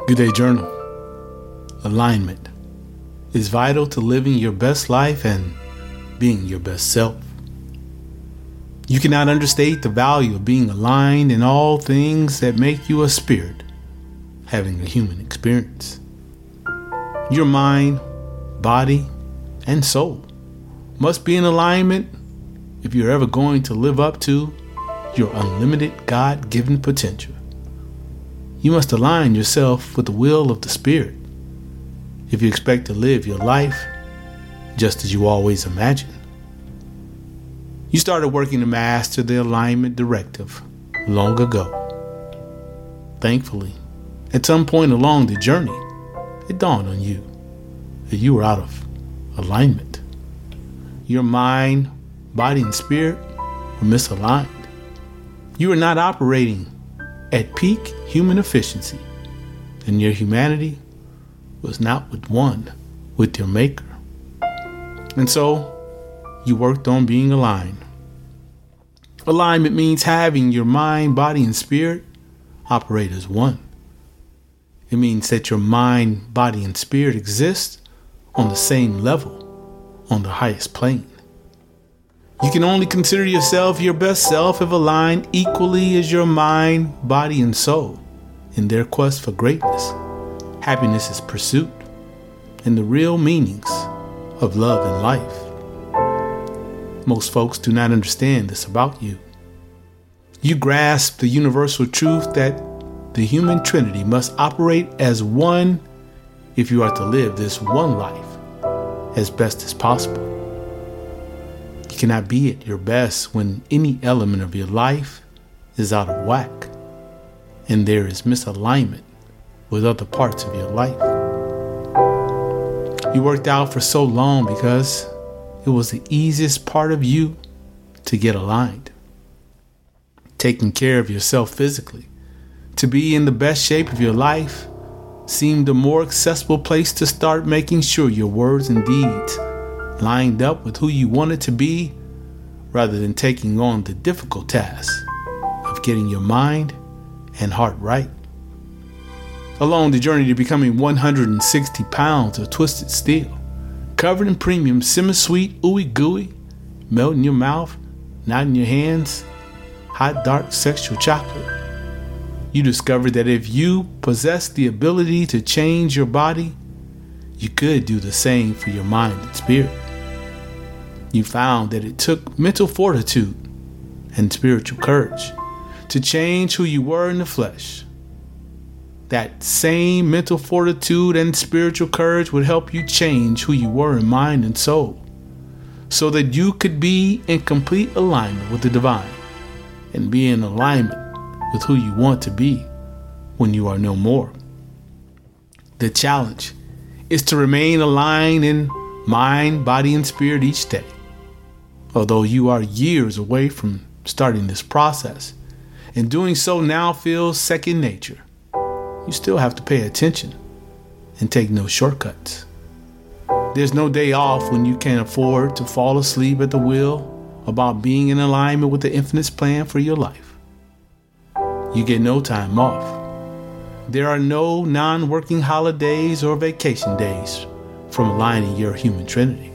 Good Day Journal. Alignment is vital to living your best life and being your best self. You cannot understate the value of being aligned in all things that make you a spirit, having a human experience. Your mind, body, and soul must be in alignment if you're ever going to live up to your unlimited God-given potential. You must align yourself with the will of the Spirit if you expect to live your life just as you always imagined. You started working to master the alignment directive long ago. Thankfully, at some point along the journey, it dawned on you that you were out of alignment. Your mind, body, and spirit were misaligned. You were not operating at peak human efficiency, and your humanity was not with one with your Maker. And so, you worked on being aligned. Alignment means having your mind, body, and spirit operate as one. It means that your mind, body, and spirit exist on the same level, on the highest plane. You can only consider yourself your best self if aligned equally as your mind, body, and soul in their quest for greatness, happiness is pursuit, and the real meanings of love and life. Most folks do not understand this about you. You grasp the universal truth that the human trinity must operate as one if you are to live this one life as best as possible. You cannot be at your best when any element of your life is out of whack and there is misalignment with other parts of your life. You worked out for so long because it was the easiest part of you to get aligned. Taking care of yourself physically, to be in the best shape of your life, seemed a more accessible place to start making sure your words and deeds lined up with who you wanted to be, rather than taking on the difficult task of getting your mind and heart right. Along the journey to becoming 160 pounds of twisted steel, covered in premium semi-sweet ooey gooey, melt in your mouth, not in your hands, hot dark sexual chocolate, you discovered that if you possess the ability to change your body, you could do the same for your mind and spirit. You found that it took mental fortitude and spiritual courage to change who you were in the flesh. That same mental fortitude and spiritual courage would help you change who you were in mind and soul, so that you could be in complete alignment with the divine and be in alignment with who you want to be when you are no more. The challenge is to remain aligned in mind, body, and spirit each day. Although you are years away from starting this process, and doing so now feels second nature, you still have to pay attention and take no shortcuts. There's no day off when you can afford to fall asleep at the wheel about being in alignment with the infinite's plan for your life. You get no time off. There are no non-working holidays or vacation days from aligning your human trinity.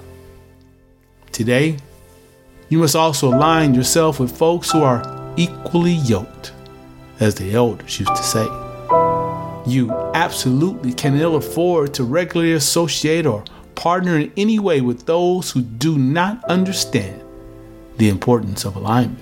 Today, you must also align yourself with folks who are equally yoked, as the elders used to say. You absolutely can ill afford to regularly associate or partner in any way with those who do not understand the importance of alignment.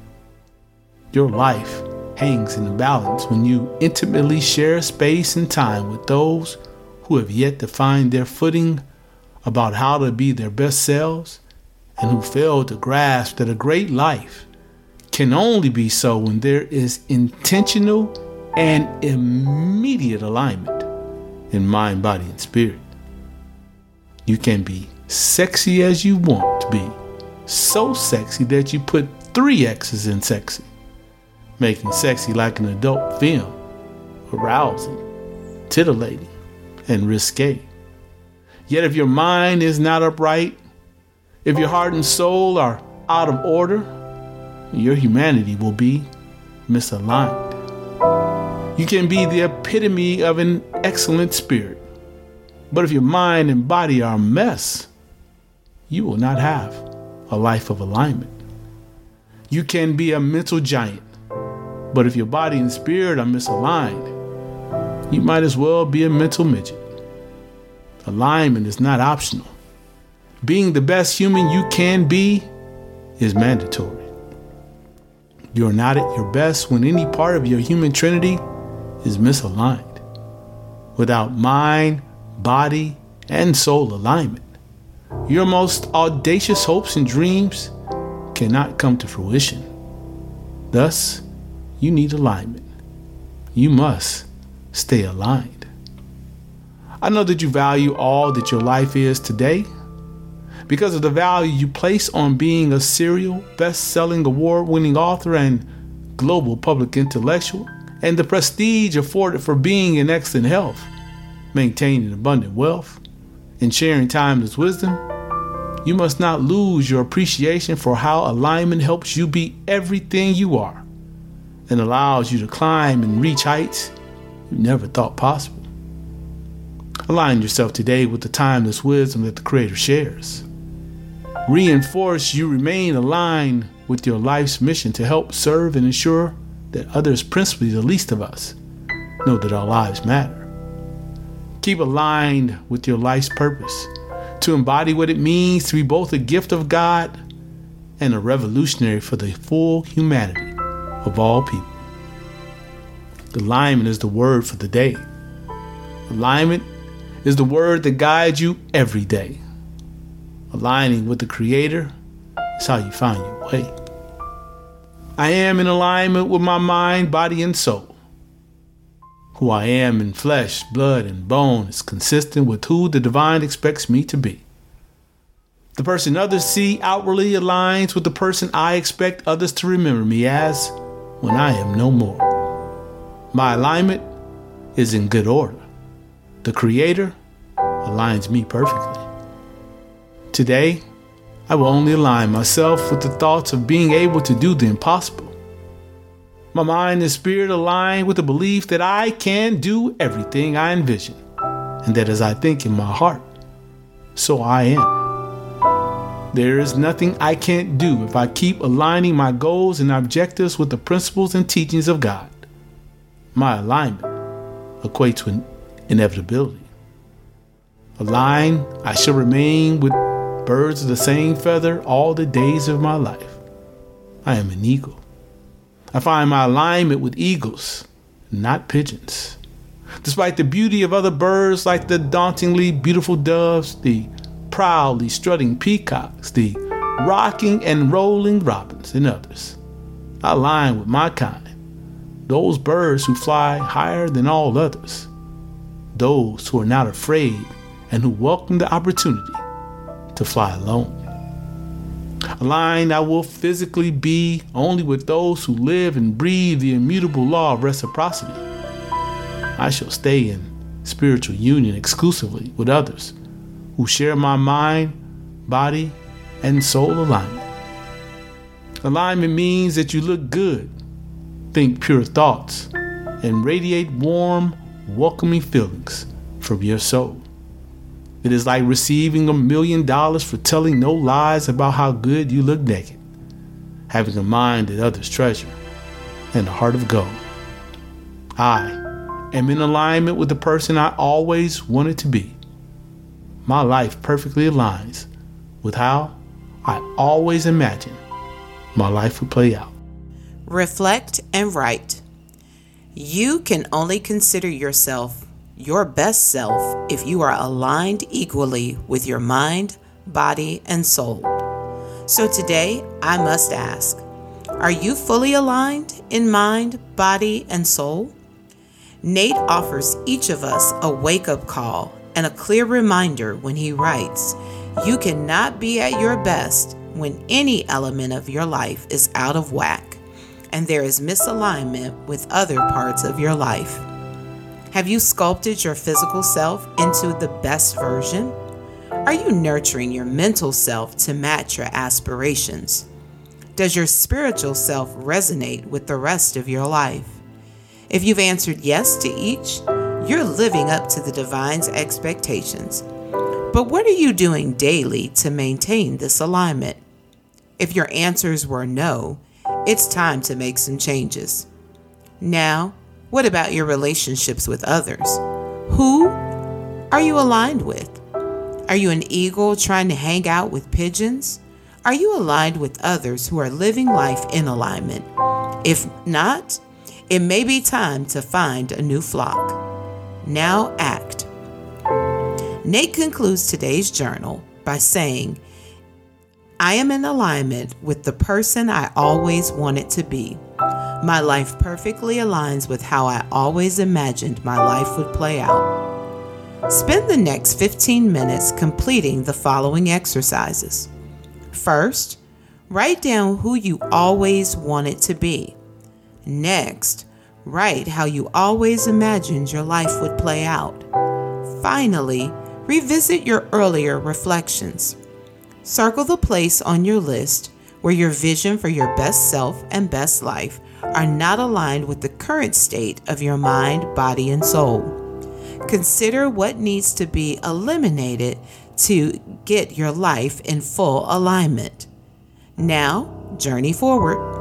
Your life hangs in the balance when you intimately share space and time with those who have yet to find their footing about how to be their best selves, and who fail to grasp that a great life can only be so when there is intentional and immediate alignment in mind, body, and spirit. You can be sexy as you want to be, so sexy that you put 3 X's in sexy, making sexy like an adult film, arousing, titillating, and risque. Yet if your mind is not upright, if your heart and soul are out of order, your humanity will be misaligned. You can be the epitome of an excellent spirit, but if your mind and body are a mess, you will not have a life of alignment. You can be a mental giant, but if your body and spirit are misaligned, you might as well be a mental midget. Alignment is not optional. Being the best human you can be is mandatory. You're not at your best when any part of your human trinity is misaligned. Without mind, body, and soul alignment, your most audacious hopes and dreams cannot come to fruition. Thus, you need alignment. You must stay aligned. I know that you value all that your life is today because of the value you place on being a serial, best-selling, award-winning author and global public intellectual, and the prestige afforded for being in excellent health, maintaining abundant wealth, and sharing timeless wisdom. You must not lose your appreciation for how alignment helps you be everything you are and allows you to climb and reach heights you never thought possible. Align yourself today with the timeless wisdom that the Creator shares. Reinforce you remain aligned with your life's mission to help serve and ensure that others, principally the least of us, know that our lives matter. Keep aligned with your life's purpose to embody what it means to be both a gift of God and a revolutionary for the full humanity of all people. Alignment is the word for the day. Alignment is the word that guides you every day. Aligning with the Creator is how you find your way. I am in alignment with my mind, body, and soul. Who I am in flesh, blood, and bone is consistent with who the divine expects me to be. The person others see outwardly aligns with the person I expect others to remember me as when I am no more. My alignment is in good order. The Creator aligns me perfectly. Today, I will only align myself with the thoughts of being able to do the impossible. My mind and spirit align with the belief that I can do everything I envision, and that as I think in my heart, so I am. There is nothing I can't do if I keep aligning my goals and objectives with the principles and teachings of God. My alignment equates with inevitability. Aligned, I shall remain with birds of the same feather all the days of my life. I am an eagle. I find my alignment with eagles, not pigeons. Despite the beauty of other birds like the dauntingly beautiful doves, the proudly strutting peacocks, the rocking and rolling robins, and others, I align with my kind, those birds who fly higher than all others, those who are not afraid and who welcome the opportunity to fly alone. Aligned, I will physically be only with those who live and breathe the immutable law of reciprocity. I shall stay in spiritual union exclusively with others who share my mind, body, and soul alignment. Alignment means that you look good, think pure thoughts, and radiate warm, welcoming feelings from your soul. It is like receiving $1 million for telling no lies about how good you look naked, having a mind that others treasure, and a heart of gold. I am in alignment with the person I always wanted to be. My life perfectly aligns with how I always imagined my life would play out. Reflect and write. You can only consider yourself your best self if you are aligned equally with your mind, body, and soul. So today, I must ask, are you fully aligned in mind, body, and soul? Nate offers each of us a wake-up call and a clear reminder when he writes, you cannot be at your best when any element of your life is out of whack and there is misalignment with other parts of your life. Have you sculpted your physical self into the best version? Are you nurturing your mental self to match your aspirations? Does your spiritual self resonate with the rest of your life? If you've answered yes to each, you're living up to the divine's expectations. But what are you doing daily to maintain this alignment? If your answers were no, it's time to make some changes. Now, what about your relationships with others? Who are you aligned with? Are you an eagle trying to hang out with pigeons? Are you aligned with others who are living life in alignment? If not, it may be time to find a new flock. Now act. Nate concludes today's journal by saying, I am in alignment with the person I always wanted to be. My life perfectly aligns with how I always imagined my life would play out. Spend the next 15 minutes completing the following exercises. First, write down who you always wanted to be. Next, write how you always imagined your life would play out. Finally, revisit your earlier reflections. Circle the place on your list where your vision for your best self and best life are not aligned with the current state of your mind, body, and soul. Consider what needs to be eliminated to get your life in full alignment. Now, journey forward.